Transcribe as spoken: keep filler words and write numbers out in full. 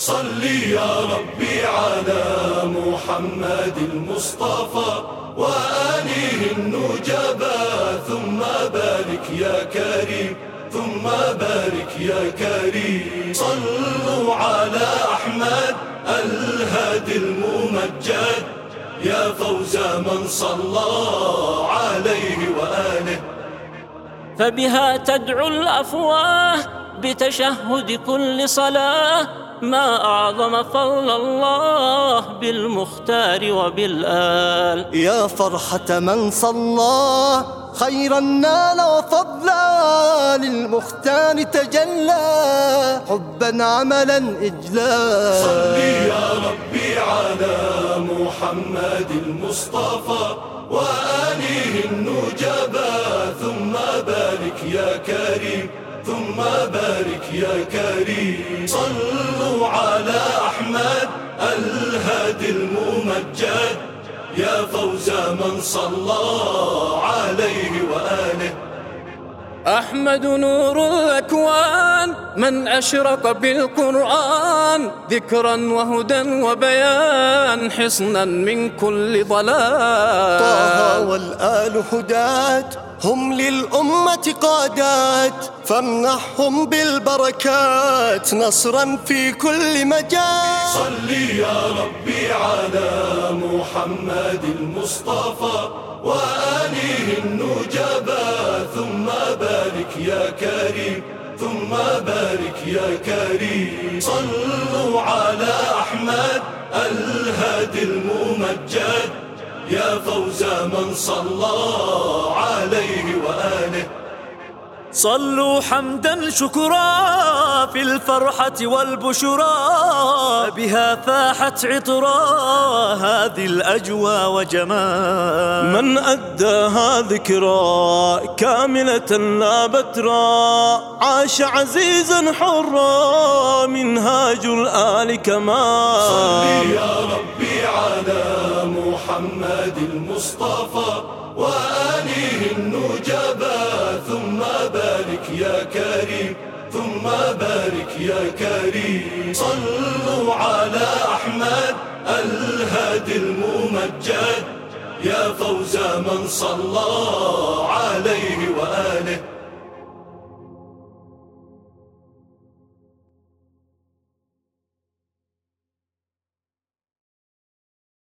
صلي يا ربي على محمد المصطفى وآله النجبا، ثم بارك يا كريم، ثم بارك يا كريم. صلوا على أحمد الهادي الممجد، يا فوز من صلى عليه وآله. فبها تدعو الأفواه بتشهد كل صلاة، ما أعظم فضل الله بالمختار وبالآل. يا فرحة من صلى خيرا نال وفضلا، للمختار تجلى حبا عملا إجلا. صلي يا ربي على محمد المصطفى وآله النجبا، ثم بارك يا كريم، ثم بارك يا كريم. صلوا على أحمد الهادي الممجد، يا فوز من صلى عليه وآله. أحمد نور الأكوان من أشرق بالقرآن، ذكرا وهدى وبيان، حصنا من كل ضلال. طه والآل هداة هم للأمة قادات، فامنحهم بالبركات نصرا في كل مجال. صلي يا ربي على محمد المصطفى وآله النجبا، ثم بارك يا كريم، ثم بارك يا كريم. صلوا على أحمد الهادي الممجد، يا فوز من صلى عليه وآله. صلوا حمدا شكرا في الفرحة والبشرى، بها فاحت عطرا هذه الأجوى وجمال. من أداها ذكرى كاملة لا بترى، عاش عزيزا حرا منهاج الآل كمال. صلي يا ربي على محمد المصطفى وآله النجبا، ثم بارك يا كريم، ثم بارك يا كريم. صلوا على أحمد الهادي الممجد، يا فوز من صلى عليه وآله.